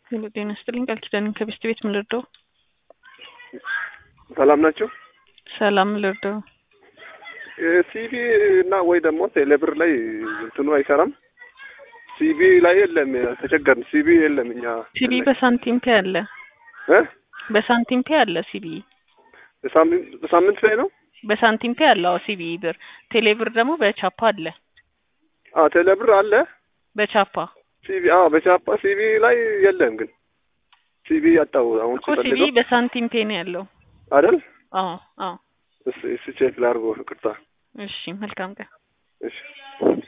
ጤና ይስጥልኝ ቃል ኪዳን ከቤስት ቤት ምን ልርዳው? ሰላም ናችሁ? ሰላም ልርዳው? ሲቪ እና ወይ ደግሞ ቴሌብር ላይ እንትኑ አይሰራም። ሲቪ ላይ የለም ተቸገርን። ሲቪ የለም እኛ ሲቪ በሳንቲም ፔ አለ በሳንቲም ፔ አለ ሲቪ በሳምንት ላይ ነው በሳንቲም ፔ አለ ሲቪ ብር ቴሌብር ደግሞ በቻፓ አለ ቴሌብር አለ በቻፓ ሲቪ በቻፓ ሲቪ ላይ የለም ግን ሲቪ ያጣው አሁን ሲቪ በሳንቲም ፔ ነው ያለው አይደል አዎ እሺ ቼክ ላድርገው ይቅርታ እሺ መልካም ቀን እሺ